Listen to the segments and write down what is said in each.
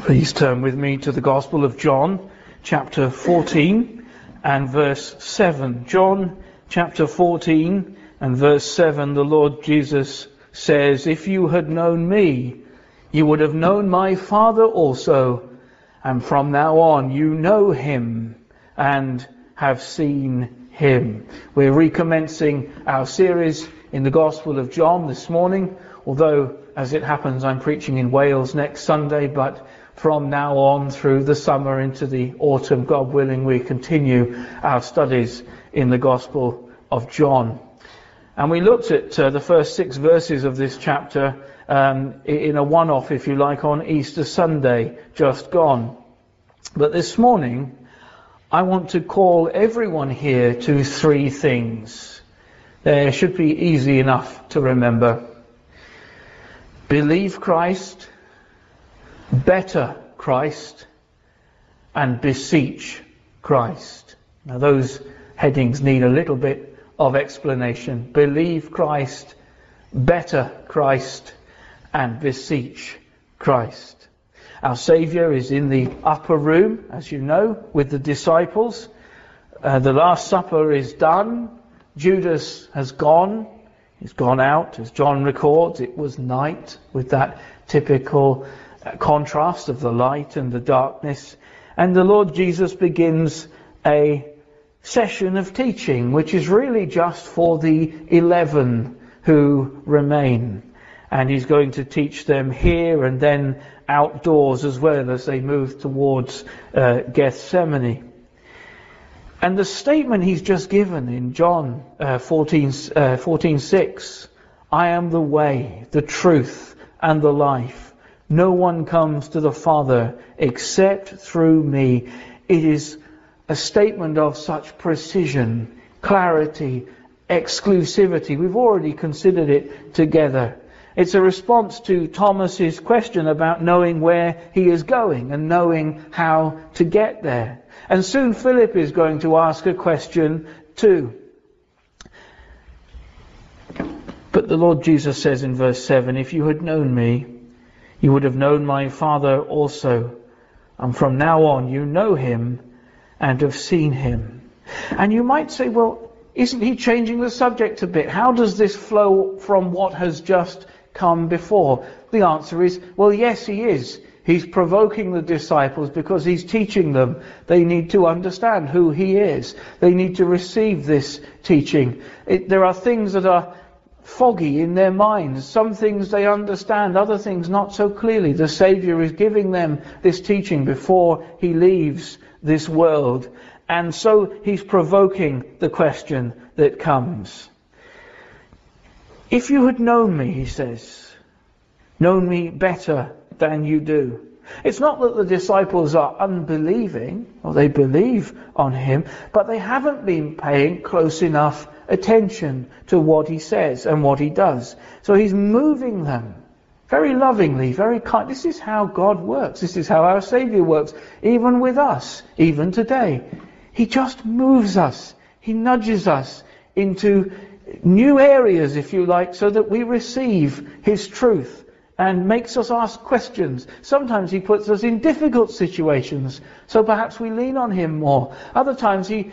Please turn with me to the Gospel of John, chapter 14 and verse 7. John chapter 14 and verse 7, the Lord Jesus says, "If you had known me, you would have known my Father also, and from now on you know him and have seen him." We're recommencing our series in the Gospel of John this morning, although as it happens I'm preaching in Wales next Sunday, but from now on through the summer into the autumn, God willing, we continue our studies in the Gospel of John. And we looked at the first 6 verses of this chapter in a one-off, if you like, on Easter Sunday, just gone. But this morning, I want to call everyone here to 3 things. They should be easy enough to remember. Believe Christ, better Christ, and beseech Christ. Now those headings need a little bit of explanation. Believe Christ, better Christ, and beseech Christ. Our Saviour is in the upper room, as you know, with the disciples. The Last Supper is done. Judas has gone. He's gone out. As John records, it was night, with that typical contrast of the light and the darkness. And the Lord Jesus begins a session of teaching, which is really just for the 11 who remain. And he's going to teach them here and then outdoors as well as they move towards Gethsemane. And the statement he's just given in John 14:6, "I am the way, the truth, and the life. No one comes to the Father except through me." It is a statement of such precision, clarity, exclusivity. We've already considered it together. It's a response to Thomas's question about knowing where he is going and knowing how to get there. And soon Philip is going to ask a question too. But the Lord Jesus says in verse 7, "If you had known me, you would have known my Father also. And from now on you know him and have seen him." And you might say, well, isn't he changing the subject a bit? How does this flow from what has just come before? The answer is, well, yes, he is. He's provoking the disciples because he's teaching them. They need to understand who he is. They need to receive this teaching. There are things that are foggy in their minds. Some things they understand, other things not so clearly. The Saviour is giving them this teaching before he leaves this world. And so he's provoking the question that comes. "If you had known me," he says, "known me better than you do." It's not that the disciples are unbelieving, or they believe on him, but they haven't been paying close enough attention to what he says and what he does. So he's moving them very lovingly, very kind. This is how God works. This is how our Saviour works, even with us, even today. He just moves us. He nudges us into new areas, if you like, so that we receive his truth and makes us ask questions. Sometimes he puts us in difficult situations, so perhaps we lean on him more. Other times he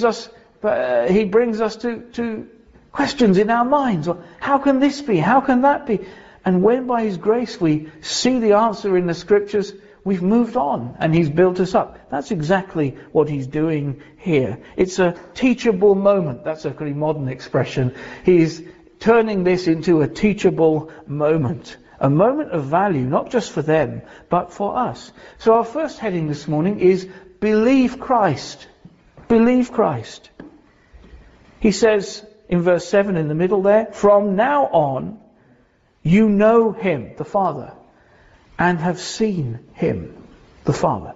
brings us to questions in our minds. How can this be? How can that be? And when by his grace we see the answer in the scriptures, we've moved on and he's built us up. That's exactly what he's doing here. It's a teachable moment. That's a pretty modern expression. He's turning this into a teachable moment. A moment of value, not just for them, but for us. So our first heading this morning is Believe Christ. Believe Christ. He says in verse 7 in the middle there, "From now on you know him," the Father, "and have seen him," the Father.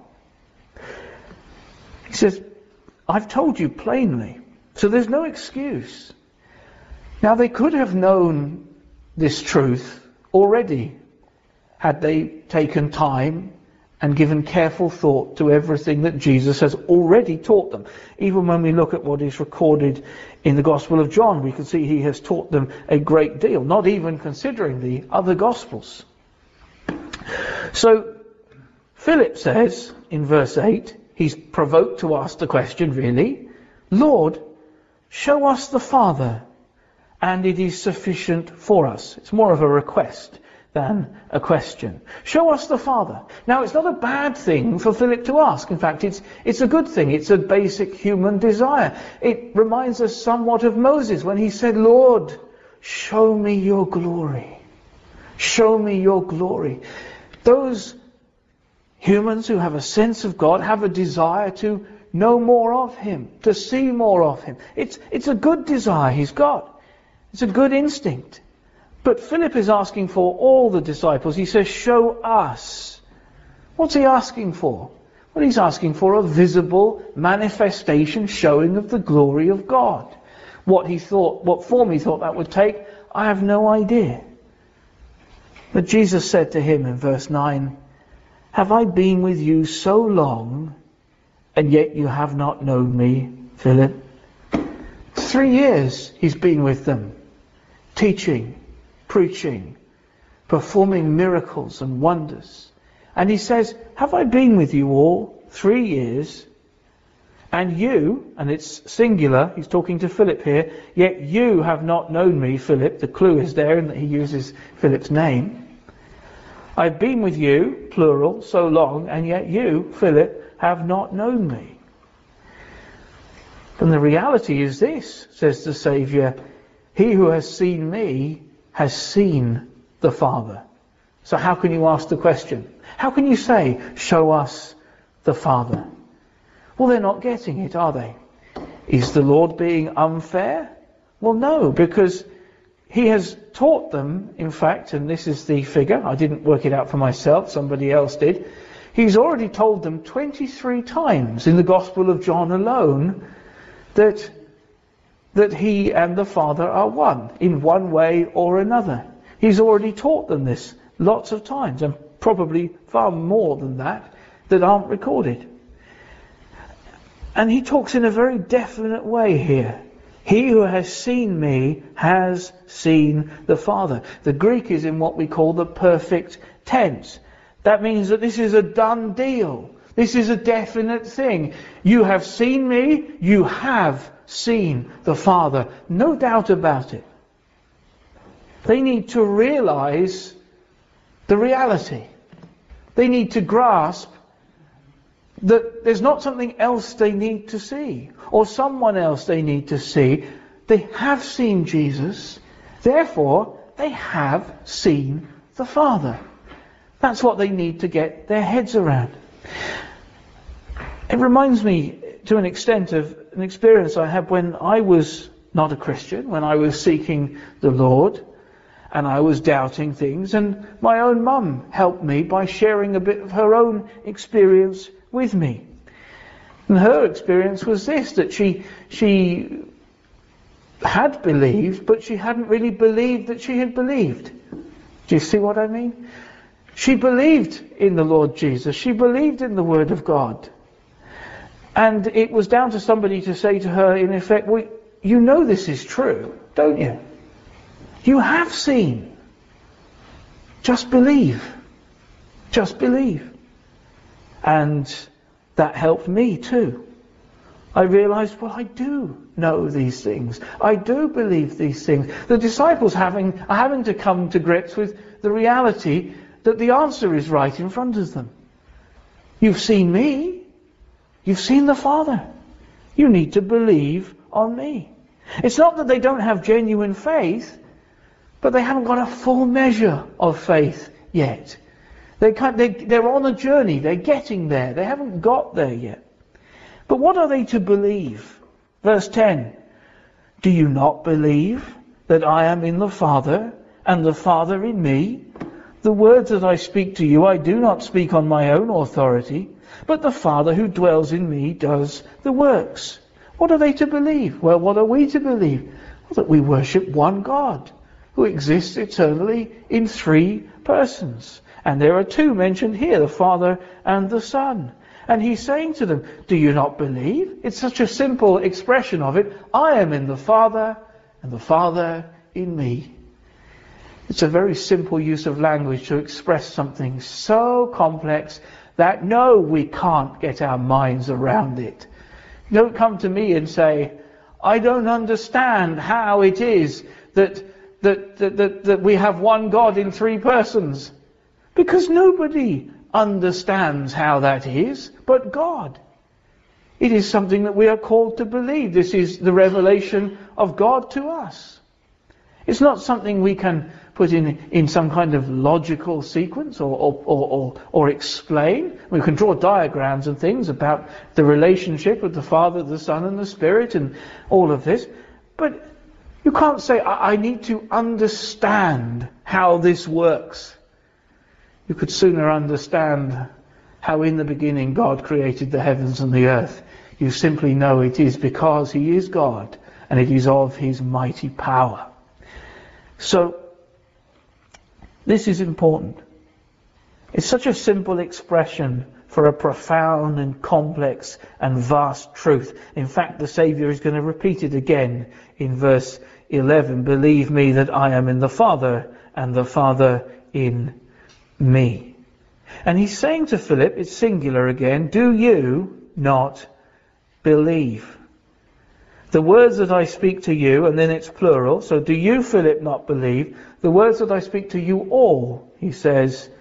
He says, "I've told you plainly." So there's no excuse. Now they could have known this truth already had they taken time and given careful thought to everything that Jesus has already taught them. Even when we look at what is recorded in the Gospel of John, we can see he has taught them a great deal, not even considering the other Gospels. So Philip says in verse 8, he's provoked to ask the question really, Lord, show us the Father, and it is sufficient for us. It's more of a request than a question. Show us the Father. Now, it's not a bad thing for Philip to ask. In fact, it's a good thing. It's a basic human desire. It reminds us somewhat of Moses when he said, Lord, show me your glory. Show me your glory. Those humans who have a sense of God have a desire to know more of him, to see more of him. It's a good desire he's got. It's a good instinct. But Philip is asking for all the disciples. He says, show us. What's he asking for? Well, he's asking for a visible manifestation, showing of the glory of God. What form he thought that would take, I have no idea. But Jesus said to him in verse 9, have I been with you so long, and yet you have not known me, Philip? 3 years he's been with them, teaching, preaching, performing miracles and wonders. And he says, have I been with you all 3 years? And you, and it's singular, he's talking to Philip here, yet you have not known me, Philip. The clue is there in that he uses Philip's name. I've been with you, plural, so long, and yet you, Philip, have not known me. And the reality is this, says the Saviour, he who has seen me has seen the Father. So how can you ask the question? How can you say, show us the Father? Well, they're not getting it, are they? Is the Lord being unfair? Well, no, because he has taught them, in fact, and this is the figure, I didn't work it out for myself, somebody else did. He's already told them 23 times in the Gospel of John alone that he and the Father are one, in one way or another. He's already taught them this lots of times, and probably far more than that aren't recorded. And he talks in a very definite way here. He who has seen me has seen the Father. The Greek is in what we call the perfect tense. That means that this is a done deal. This is a definite thing. You have seen me, you have seen the Father. No doubt about it. They need to realize the reality. They need to grasp that there's not something else they need to see, or someone else they need to see. They have seen Jesus, therefore they have seen the Father. That's what they need to get their heads around. It reminds me to an extent of an experience I had when I was not a Christian, when I was seeking the Lord and I was doubting things, and my own mum helped me by sharing a bit of her own experience with me. And her experience was this, that she had believed, but she hadn't really believed that she had believed. Do you see what I mean? She believed in the Lord Jesus. She believed in the Word of God. And it was down to somebody to say to her, in effect, well, you know this is true, don't you? You have seen. Just believe. Just believe. And that helped me too. I realized, well, I do know these things. I do believe these things. The disciples are having to come to grips with the reality that the answer is right in front of them. You've seen me. You've seen the Father. You need to believe on me. It's not that they don't have genuine faith, but they haven't got a full measure of faith yet. They're on a journey. They're getting there. They haven't got there yet. But what are they to believe? Verse 10. Do you not believe that I am in the Father and the Father in me? The words that I speak to you, I do not speak on my own authority, but the Father who dwells in me does the works. What are they to believe? Well, what are we to believe? Well, that we worship one God who exists eternally in three persons. And there are two mentioned here, the Father and the Son. And he's saying to them, do you not believe? It's such a simple expression of it. I am in the Father and the Father in me. It's a very simple use of language to express something so complex that no, we can't get our minds around it. Don't come to me and say, I don't understand how it is that we have one God in three persons. Because nobody understands how that is but God. It is something that we are called to believe. This is the revelation of God to us. It's not something we can put in some kind of logical sequence or explain. We can draw diagrams and things about the relationship of the Father, the Son and the Spirit and all of this. But you can't say, I need to understand how this works. You could sooner understand how in the beginning God created the heavens and the earth. You simply know it is because He is God and it is of His mighty power. So, this is important. It's such a simple expression for a profound and complex and vast truth. In fact, the Saviour is going to repeat it again in verse 11. Believe me that I am in the Father and the Father in me. And He's saying to Philip, it's singular again, do you not believe? The words that I speak to you, and then it's plural, so do you, Philip, not believe? The words that I speak to you all, he says,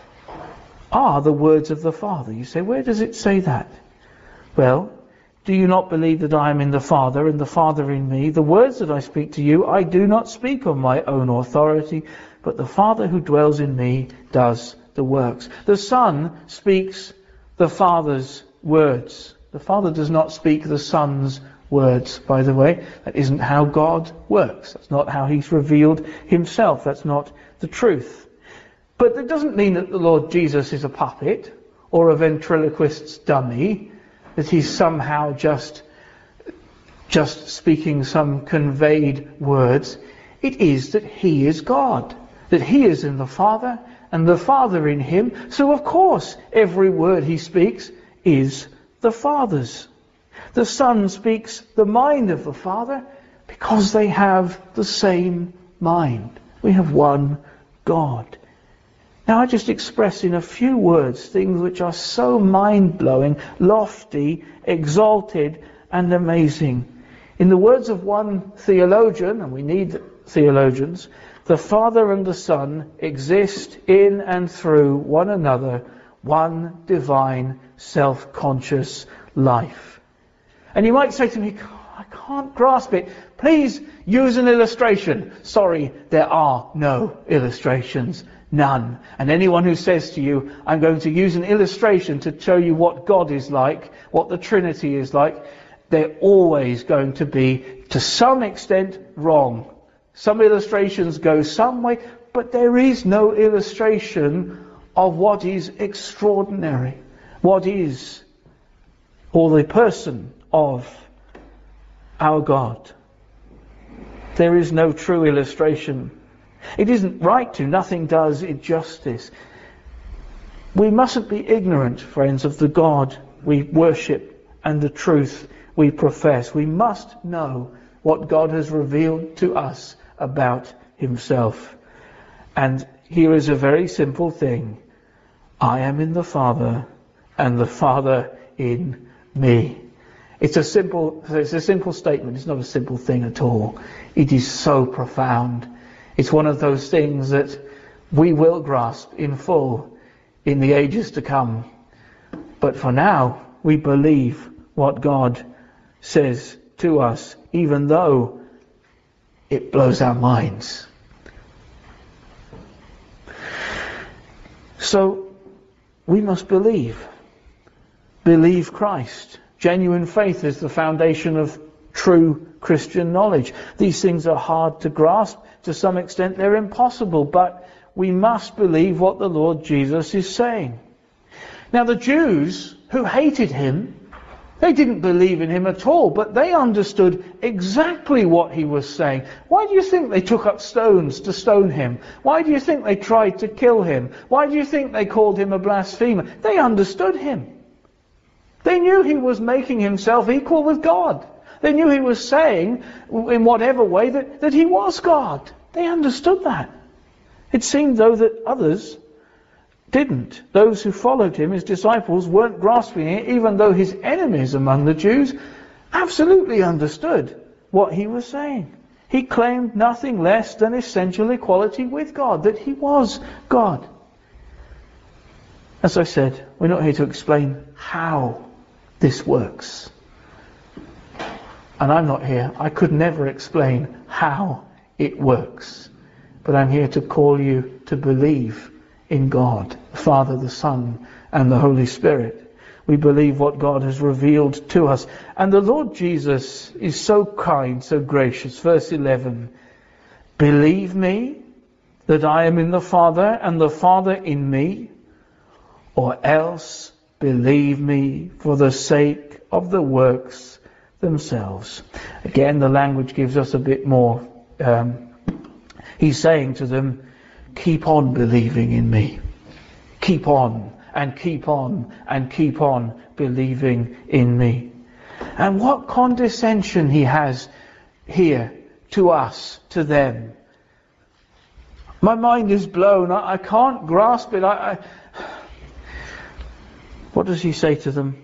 are the words of the Father. You say, where does it say that? Well, do you not believe that I am in the Father and the Father in me? The words that I speak to you, I do not speak of my own authority, but the Father who dwells in me does the works. The Son speaks the Father's words. The Father does not speak the Son's words, by the way. That isn't how God works. That's not how He's revealed Himself. That's not the truth. But that doesn't mean that the Lord Jesus is a puppet or a ventriloquist's dummy, that He's somehow just speaking some conveyed words. It is that He is God, that He is in the Father and the Father in Him. So of course every word He speaks is the Father's. The Son speaks the mind of the Father because they have the same mind. We have one God. Now I just express in a few words things which are so mind-blowing, lofty, exalted and amazing. In the words of one theologian, and we need theologians, the Father and the Son exist in and through one another, one divine, self-conscious life. And you might say to me, I can't grasp it. Please use an illustration. Sorry, there are no illustrations. None. And anyone who says to you, I'm going to use an illustration to show you what God is like, what the Trinity is like, they're always going to be, to some extent, wrong. Some illustrations go some way, but there is no illustration of what is extraordinary. What is, or the person of our God. There is no true illustration. It isn't right to. Nothing does it justice. We mustn't be ignorant, friends, of the God we worship and the truth we profess. We must know what God has revealed to us about Himself. And here is a very simple thing. I am in the Father and the Father in me. It's a simple statement. It's not a simple thing at all. It is so profound. It's one of those things that we will grasp in full in the ages to come. But for now, we believe what God says to us, even though it blows our minds. So, we must believe. Believe Christ. Genuine faith is the foundation of true Christian knowledge. These things are hard to grasp. To some extent they're impossible, but we must believe what the Lord Jesus is saying. Now the Jews who hated Him, they didn't believe in Him at all, but they understood exactly what He was saying. Why do you think they took up stones to stone Him? Why do you think they tried to kill Him? Why do you think they called Him a blasphemer? They understood Him. They knew He was making Himself equal with God. They knew He was saying, in whatever way, that He was God. They understood that. It seemed, though, that others didn't. Those who followed him, his disciples, weren't grasping it, even though his enemies among the Jews absolutely understood what he was saying. He claimed nothing less than essential equality with God, that he was God. As I said, we're not here to explain how this works. And I'm not here. I could never explain how it works. But I'm here to call you to believe in God, the Father, the Son, and the Holy Spirit. We believe what God has revealed to us. And the Lord Jesus is so kind, so gracious. Verse 11, believe me that I am in the Father and the Father in me, or else believe me for the sake of the works themselves. Again, the language gives us a bit more. He's saying to them, keep on believing in me. Keep on and keep on and keep on believing in me. And what condescension he has here to us, to them. My mind is blown. I can't grasp it. What does he say to them?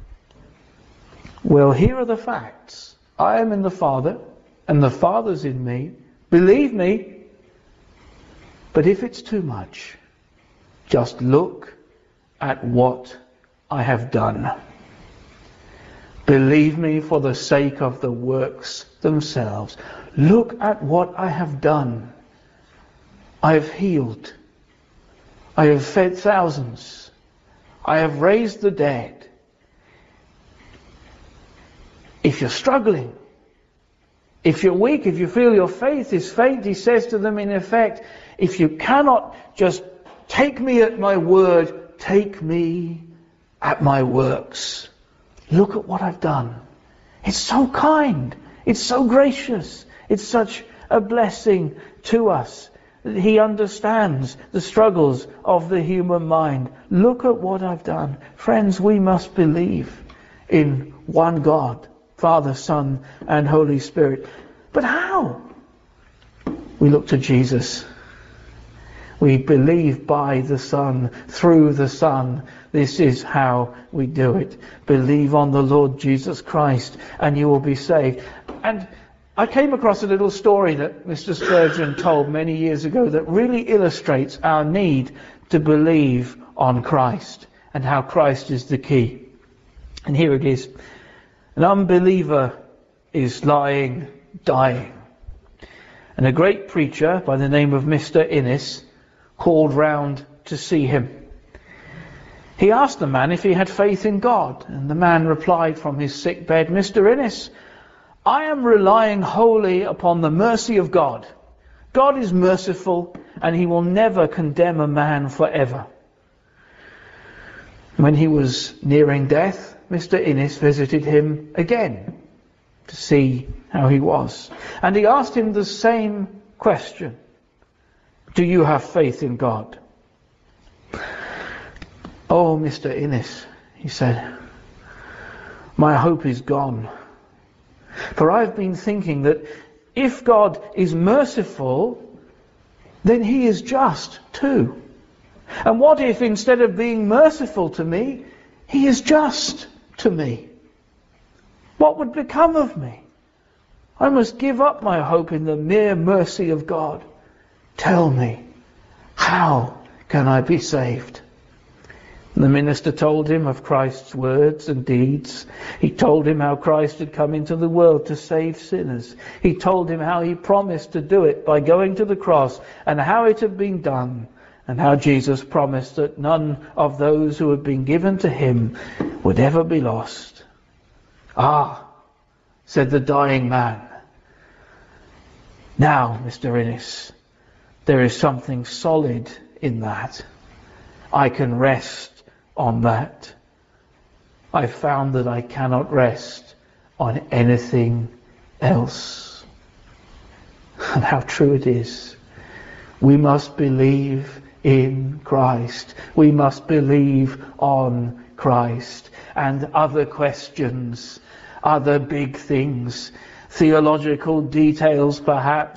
Well, here are the facts. I am in the Father, and the Father's in me. Believe me. But if it's too much, just look at what I have done. Believe me for the sake of the works themselves. Look at what I have done. I have healed. I have fed thousands. I have raised the dead. If you're struggling, if you're weak, if you feel your faith is faint, he says to them in effect, if you cannot just take me at my word, take me at my works. Look at what I've done. It's so kind. It's so gracious. It's such a blessing to us. He understands the struggles of the human mind. Look at what I've done. Friends, we must believe in one God, Father, Son, and Holy Spirit. But how? We look to Jesus. We believe by the Son, through the Son. This is how we do it. Believe on the Lord Jesus Christ and you will be saved. And I came across a little story that Mr. Spurgeon told many years ago that really illustrates our need to believe on Christ and how Christ is the key. And here it is. An unbeliever is lying, dying. And a great preacher by the name of Mr. Innes called round to see him. He asked the man if he had faith in God, and the man replied from his sick bed, Mr. Innes, I am relying wholly upon the mercy of God. God is merciful, and he will never condemn a man forever. When he was nearing death, Mr. Innes visited him again to see how he was. And he asked him the same question. Do you have faith in God? Oh, Mr. Innes, he said, my hope is gone. For I've been thinking that if God is merciful, then he is just too. And what if instead of being merciful to me, he is just to me? What would become of me? I must give up my hope in the mere mercy of God. Tell me, how can I be saved? The minister told him of Christ's words and deeds. He told him how Christ had come into the world to save sinners. He told him how he promised to do it by going to the cross and how it had been done, and how Jesus promised that none of those who had been given to him would ever be lost. Ah, said the dying man. Now, Mr. Innes, there is something solid in that. I can rest on that. I found that I cannot rest on anything else. And how true it is. We must believe in Christ. We must believe on Christ. And other questions, other big things, theological details perhaps,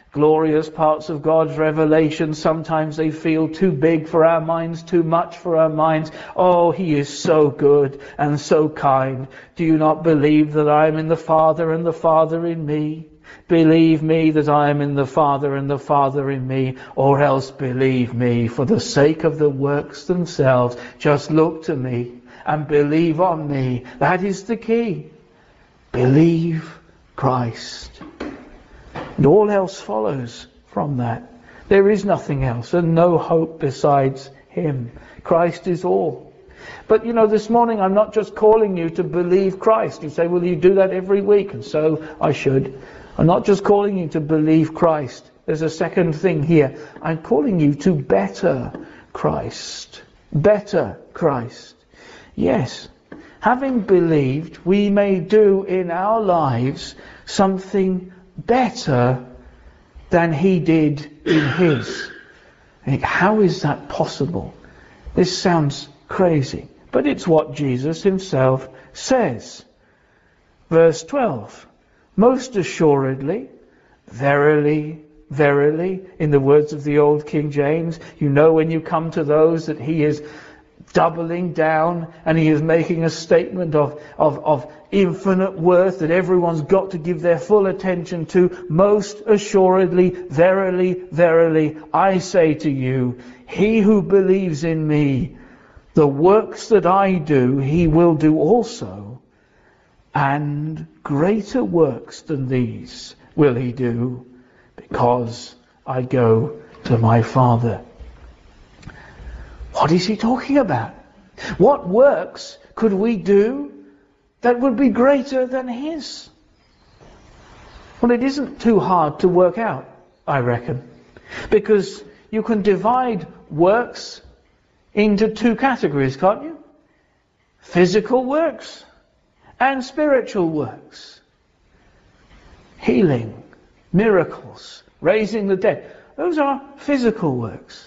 glorious parts of God's revelation. Sometimes they feel too big for our minds, too much for our minds. Oh, He is so good and so kind. Do you not believe that I am in the Father and the Father in me? Believe me that I am in the Father and the Father in me, or else believe me for the sake of the works themselves. Just look to me and believe on me. That is the key. Believe Christ. And all else follows from that. There is nothing else and no hope besides Him. Christ is all. But this morning I'm not just calling you to believe Christ. You say, well, you do that every week, and so I should. I'm not just calling you to believe Christ. There's a second thing here. I'm calling you to better Christ. Better Christ. Yes. Having believed, we may do in our lives something better than He did in His. How is that possible? This sounds crazy, but it's what Jesus Himself says. Verse 12. Most assuredly, verily, verily, in the words of the old King James, when you come to those that He is doubling down and He is making a statement of infinite worth that everyone's got to give their full attention to. Most assuredly, verily, verily, I say to you, he who believes in me, the works that I do, he will do also, and greater works than these will he do, because I go to my Father. What is he talking about? What works could we do that would be greater than his? Well, it isn't too hard to work out, I reckon, because you can divide works into two categories, can't you? Physical works and spiritual works. Healing, miracles, raising the dead. Those are physical works.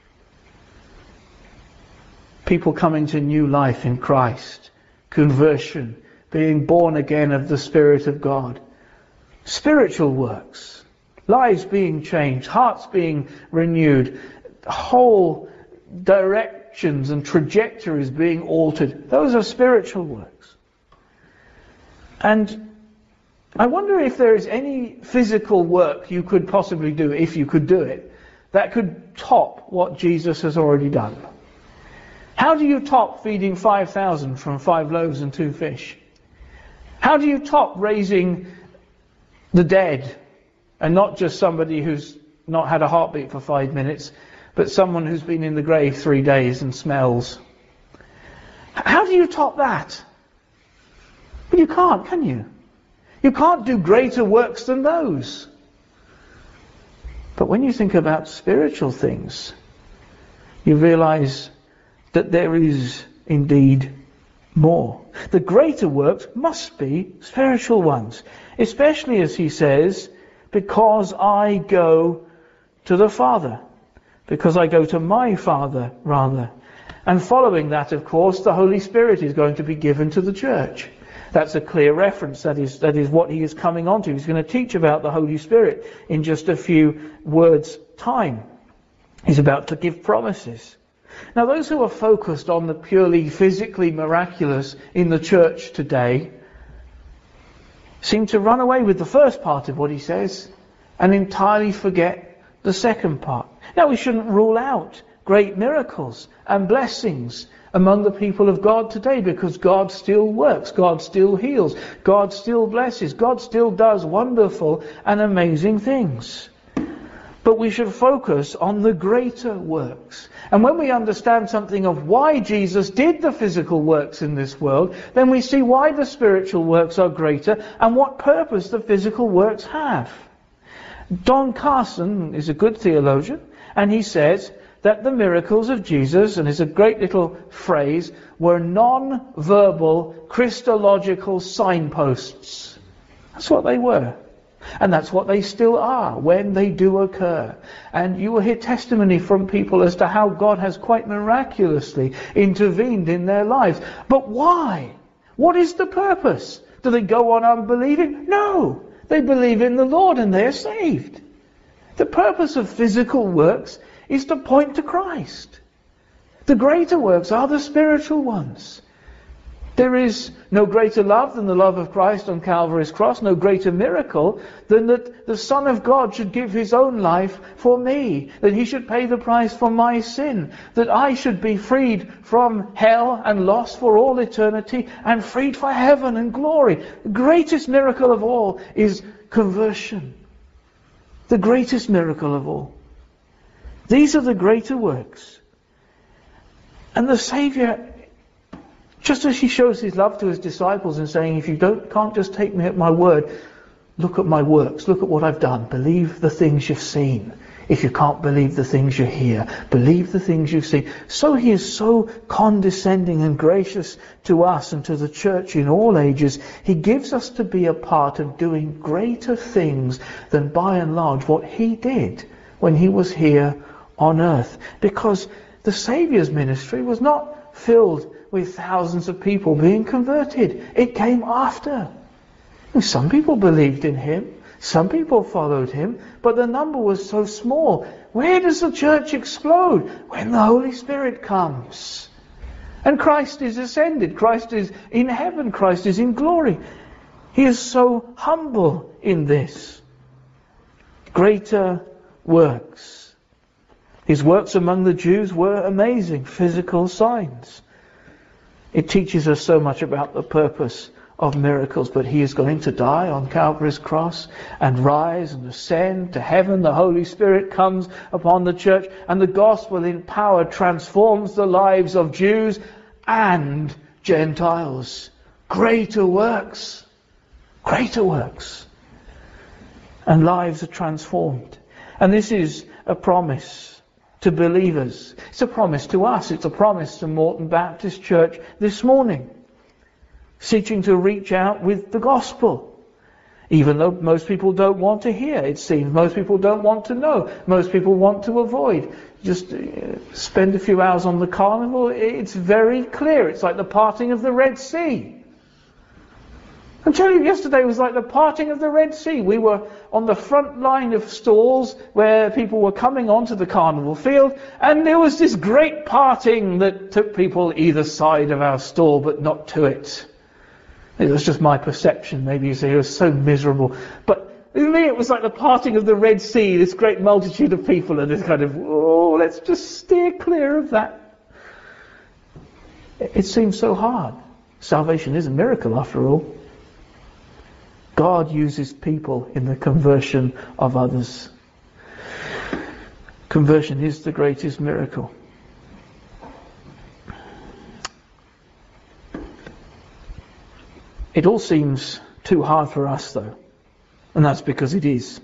People coming to new life in Christ, conversion, being born again of the Spirit of God. Spiritual works, lives being changed, hearts being renewed, whole directions and trajectories being altered. Those are spiritual works. And I wonder if there is any physical work you could possibly do, if you could do it, that could top what Jesus has already done. How do you top feeding 5,000 from 5 loaves and 2 fish? How do you top raising the dead, and not just somebody who's not had a heartbeat for 5 minutes, but someone who's been in the grave 3 days and smells? How do you top that? Well, you can't, can you? You can't do greater works than those. But when you think about spiritual things, you realize that there is indeed more. The greater works must be spiritual ones, especially as he says, because I go to the Father, because I go to my Father, rather. And following that, of course, the Holy Spirit is going to be given to the church. That's a clear reference. That is what he is coming on to. He's going to teach about the Holy Spirit in just a few words' time. He's about to give promises. Now, those who are focused on the purely physically miraculous in the church today seem to run away with the first part of what he says and entirely forget the second part. Now, we shouldn't rule out great miracles and blessings among the people of God today, because God still works, God still heals, God still blesses, God still does wonderful and amazing things. But we should focus on the greater works. And when we understand something of why Jesus did the physical works in this world, then we see why the spiritual works are greater and what purpose the physical works have. Don Carson is a good theologian, and he says that the miracles of Jesus, and it's a great little phrase, were non-verbal Christological signposts. That's what they were. And that's what they still are when they do occur. And you will hear testimony from people as to how God has quite miraculously intervened in their lives. But why? What is the purpose? Do they go on unbelieving? No! They believe in the Lord and they are saved. The purpose of physical works is to point to Christ. The greater works are the spiritual ones. There is no greater love than the love of Christ on Calvary's cross, no greater miracle than that the Son of God should give his own life for me, that he should pay the price for my sin, that I should be freed from hell and lost for all eternity and freed for heaven and glory. The greatest miracle of all is conversion. The greatest miracle of all. These are the greater works. And the Saviour, just as he shows his love to his disciples in saying, if you can't just take me at my word, look at my works, look at what I've done, believe the things you've seen. If you can't believe the things you hear, believe the things you've seen. So he is so condescending and gracious to us and to the church in all ages. He gives us to be a part of doing greater things than by and large what he did when he was here on earth. Because the Saviour's ministry was not filled with thousands of people being converted. It came after. And some people believed in him. Some people followed him. But the number was so small. Where does the church explode? When the Holy Spirit comes. And Christ is ascended. Christ is in heaven. Christ is in glory. He is so humble in this. Greater works. His works among the Jews were amazing. Physical signs. It teaches us so much about the purpose of miracles, but he is going to die on Calvary's cross and rise and ascend to heaven. The Holy Spirit comes upon the church, and the gospel in power transforms the lives of Jews and Gentiles. Greater works. Greater works. And lives are transformed. And this is a promise to believers. It's a promise to us. It's a promise to Morton Baptist Church this morning. Seeking to reach out with the gospel. Even though most people don't want to hear, it seems. Most people don't want to know. Most people want to avoid. Just spend a few hours on the carnival. It's very clear. It's like the parting of the Red Sea. I'm telling you, yesterday was like the parting of the Red Sea. We were on the front line of stalls where people were coming onto the carnival field, and there was this great parting that took people either side of our stall, but not to it. It was just my perception. Maybe you say it was so miserable. But to me, it was like the parting of the Red Sea, this great multitude of people, and this kind of, oh, let's just steer clear of that. It seems so hard. Salvation is a miracle, after all. God uses people in the conversion of others. Conversion is the greatest miracle. It all seems too hard for us, though. And that's because it is.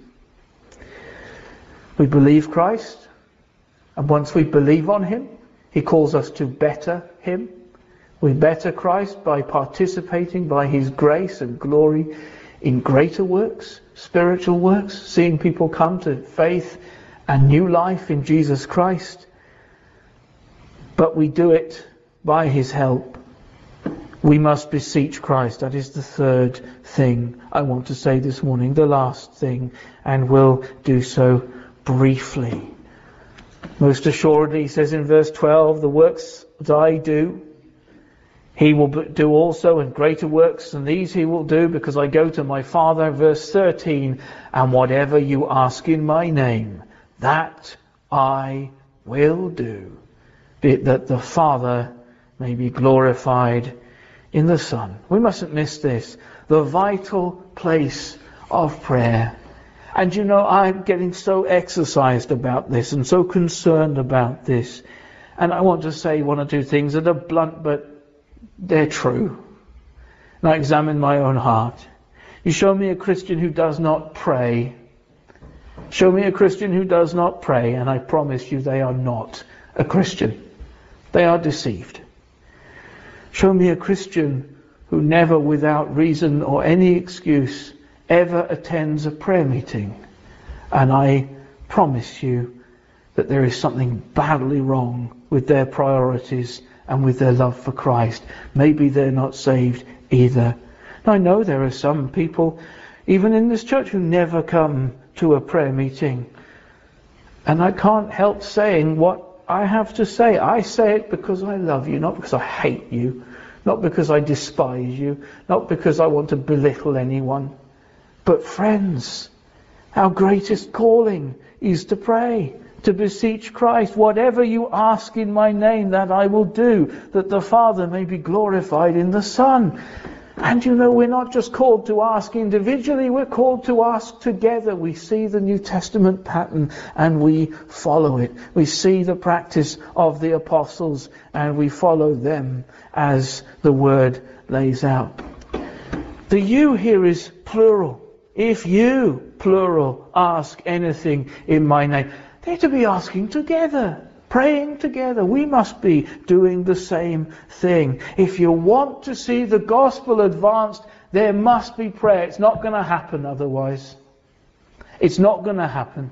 We believe Christ, and once we believe on him, he calls us to better him. We better Christ by participating by his grace and glory in greater works, spiritual works, seeing people come to faith and new life in Jesus Christ. But we do it by his help. We must beseech Christ. That is the third thing I want to say this morning, the last thing, and we'll do so briefly. Most assuredly, he says in verse 12, the works that I do, he will do also, and greater works than these he will do, because I go to my Father. Verse 13, and whatever you ask in my name, that I will do, be it that the Father may be glorified in the Son. We mustn't miss this, the vital place of prayer. And you know, I'm getting so exercised about this and so concerned about this. And I want to say one or two things that are blunt, but they're true. And I examine my own heart. You show me a Christian who does not pray. Show me a Christian who does not pray, and I promise you they are not a Christian. They are deceived. Show me a Christian who never, without reason or any excuse, ever attends a prayer meeting, and I promise you that there is something badly wrong with their priorities and with their love for Christ. Maybe they're not saved either. I know there are some people, even in this church, who never come to a prayer meeting. And I can't help saying what I have to say. I say it because I love you, not because I hate you, not because I despise you, not because I want to belittle anyone. But friends, our greatest calling is to pray, to beseech Christ. Whatever you ask in my name, that I will do, that the Father may be glorified in the Son. And you know, we're not just called to ask individually, we're called to ask together. We see the New Testament pattern and we follow it. We see the practice of the apostles and we follow them as the word lays out. The you here is plural. If you, plural, ask anything in my name, they're to be asking together. Praying together. We must be doing the same thing. If you want to see the gospel advanced, there must be prayer. It's not going to happen otherwise. It's not going to happen.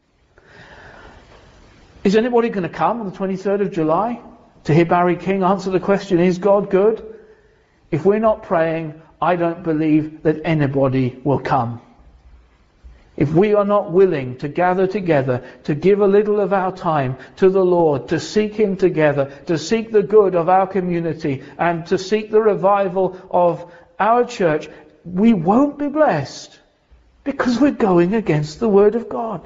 Is anybody going to come on the 23rd of July to hear Barry King answer the question, is God good? If we're not praying, I don't believe that anybody will come. If we are not willing to gather together, to give a little of our time to the Lord, to seek Him together, to seek the good of our community, and to seek the revival of our church, we won't be blessed because we're going against the Word of God.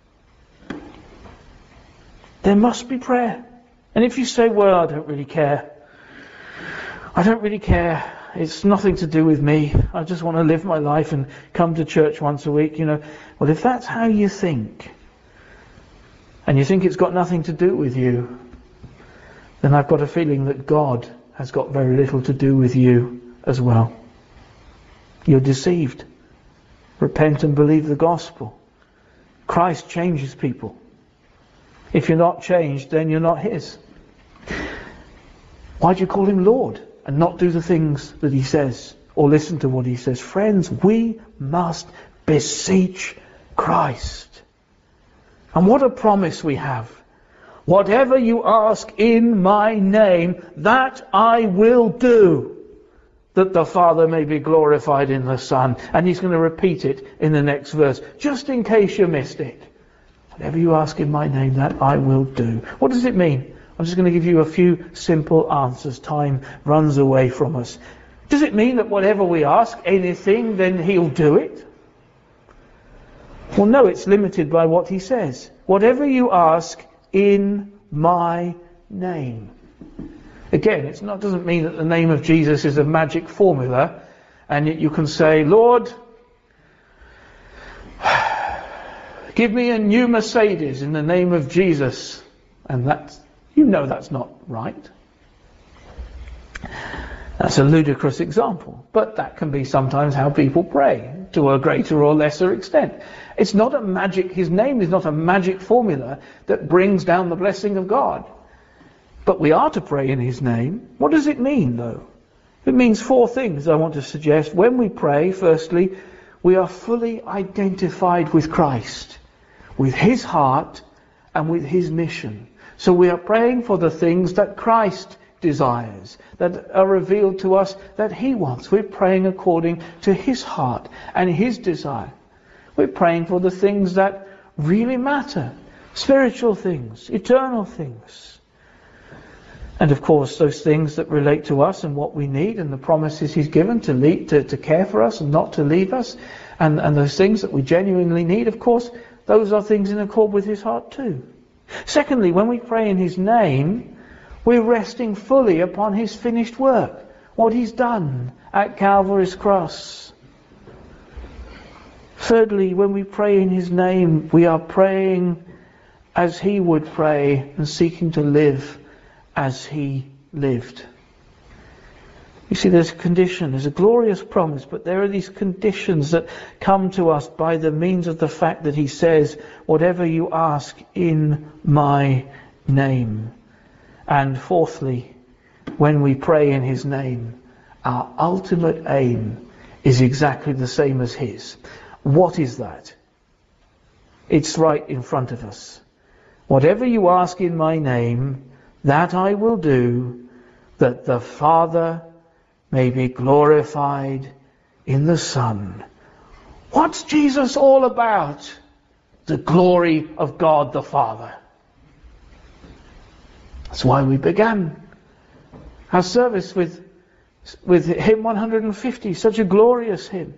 There must be prayer. And if you say, well, I don't really care. I don't really care. It's nothing to do with me. I just want to live my life and come to church once a week, Well, if that's how you think, and you think it's got nothing to do with you, then I've got a feeling that God has got very little to do with you as well. You're deceived. Repent and believe the gospel. Christ changes people. If you're not changed, then you're not His. Why do you call Him Lord and not do the things that He says or listen to what He says? Friends, we must beseech Christ. And what a promise we have. Whatever you ask in my name, that I will do, that the Father may be glorified in the Son. And He's going to repeat it in the next verse, just in case you missed it. Whatever you ask in my name, that I will do. What does it mean? I'm just going to give you a few simple answers. Time runs away from us. Does it mean that whatever we ask, anything, then He'll do it? Well, no, it's limited by what He says. Whatever you ask in my name. Again, doesn't mean that the name of Jesus is a magic formula, and yet you can say, Lord, give me a new Mercedes in the name of Jesus. And that's not right. That's a ludicrous example. But that can be sometimes how people pray, to a greater or lesser extent. It's not a magic, His name is not a magic formula that brings down the blessing of God. But we are to pray in His name. What does it mean, though? It means 4 things I want to suggest. When we pray, firstly, we are fully identified with Christ, with His heart and with His mission. So we are praying for the things that Christ desires, that are revealed to us that He wants. We're praying according to His heart and His desire. We're praying for the things that really matter, spiritual things, eternal things. And of course, those things that relate to us and what we need and the promises He's given to care for us and not to leave us, and those things that we genuinely need, of course, those are things in accord with His heart too. Secondly, when we pray in His name, we're resting fully upon His finished work, what He's done at Calvary's cross. Thirdly, when we pray in His name, we are praying as He would pray and seeking to live as He lived. You see, there's a condition, there's a glorious promise, but there are these conditions that come to us by the means of the fact that He says, whatever you ask in my name. And fourthly, when we pray in His name, our ultimate aim is exactly the same as His. What is that? It's right in front of us. Whatever you ask in my name, that I will do, that the Father may be glorified in the Son. What's Jesus all about? the glory of God the Father. That's why we began our service with hymn 150, such a glorious hymn.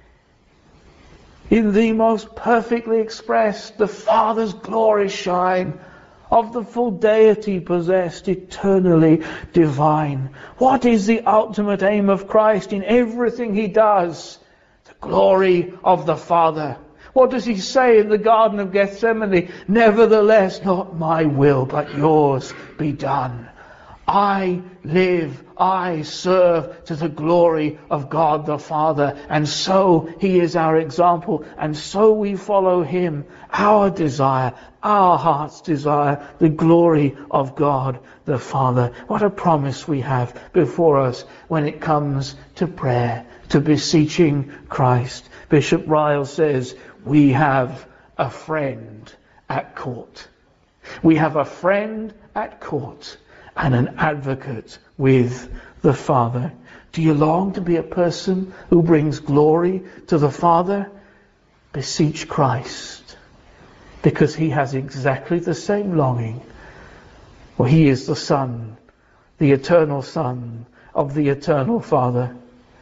In thee most perfectly expressed, the Father's glory shine, of the full deity possessed, eternally divine. What is the ultimate aim of Christ in everything he does? The glory of the Father. What does he say in the Garden of Gethsemane? Nevertheless, not my will, but yours be done. I live, I serve to the glory of God the Father. And so he is our example, and so we follow him. Our desire, our heart's desire, the glory of God the Father. What a promise we have before us when it comes to prayer, to beseeching Christ. Bishop Ryle says, we have a friend at court. We have a friend at court and an advocate with the Father. Do you long to be a person who brings glory to the Father? Beseech Christ, because he has exactly the same longing. For he is the Son, the eternal Son of the eternal Father.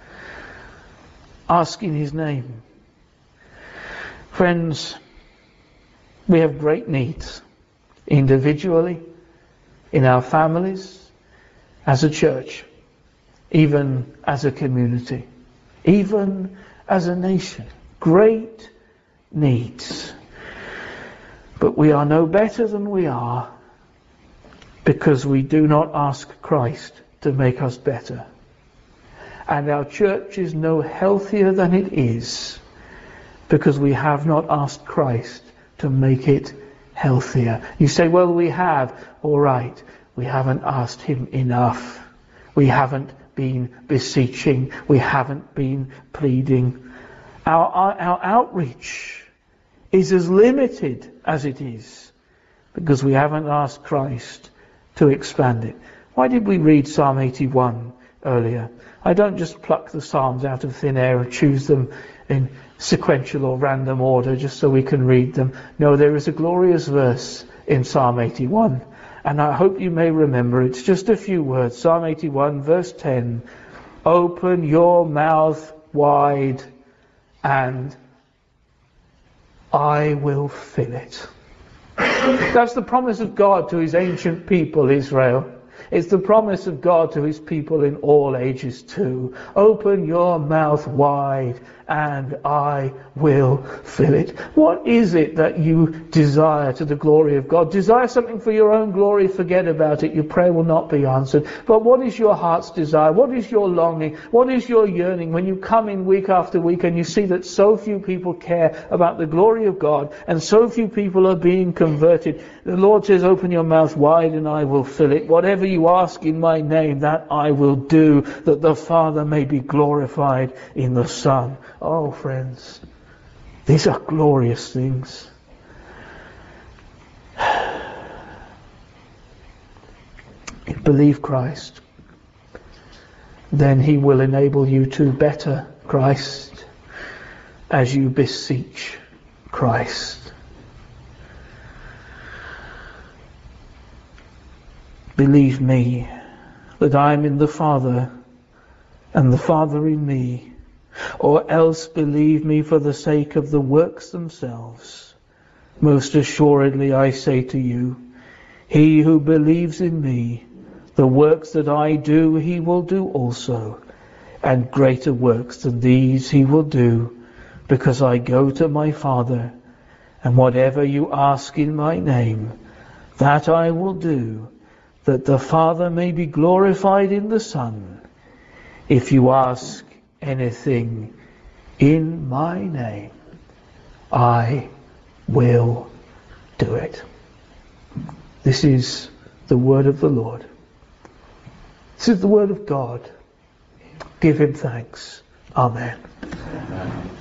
Ask in his name. Friends, we have great needs, individually, in our families, as a church, even as a community, even as a nation. Great needs. But we are no better than we are because we do not ask Christ to make us better. And our church is no healthier than it is because we have not asked Christ to make it healthier. You say, well, we have. All right. We haven't asked him enough. We haven't been beseeching. We haven't been pleading. Our outreach is as limited as it is because we haven't asked Christ to expand it. Why did we read Psalm 81 earlier? I don't just pluck the Psalms out of thin air and choose them in sequential or random order just so we can read them. No, there is a glorious verse in Psalm 81, and I hope you may remember. It's just a few words. Psalm 81 verse 10. Open your mouth wide and I will fill it. That's the promise of God to his ancient people, Israel. It's the promise of God to his people in all ages too. Open your mouth wide and I will fill it. What is it that you desire to the glory of God? Desire something for your own glory, forget about it. Your prayer will not be answered. But what is your heart's desire? What is your longing? What is your yearning when you come in week after week and you see that so few people care about the glory of God and so few people are being converted? The Lord says, open your mouth wide and I will fill it. Whatever you ask in my name, that I will do, that the Father may be glorified in the Son. Oh, friends, these are glorious things. Believe Christ. Then he will enable you to better Christ as you beseech Christ. Believe me that I am in the Father and the Father in me, or else believe me for the sake of the works themselves. Most assuredly I say to you, he who believes in me, the works that I do he will do also, and greater works than these he will do, because I go to my Father, and whatever you ask in my name, that I will do, that the Father may be glorified in the Son. If you ask anything in my name, I will do it. This is the word of the Lord. This is the word of God. Give him thanks. Amen.